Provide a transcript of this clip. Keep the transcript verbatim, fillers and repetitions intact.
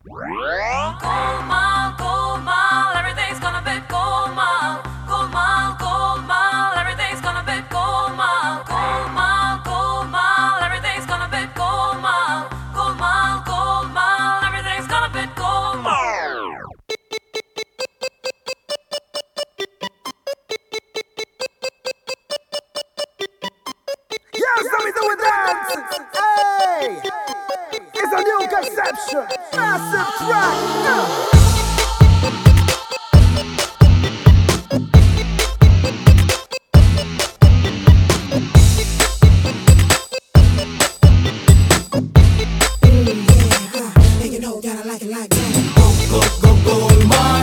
Golmaal, golmaal, everything's gonna be golmaal. Golmaal, golmaal, everything's gonna be golmaal. Golmaal, golmaal, everything's gonna be golmaal. Golmaal, golmaal, everything's gonna be golmaal. Yes, let me do a dance. Hey, it's a new conception, massive track. Yeah. Make it know that I like it like that. Go, go, go, go,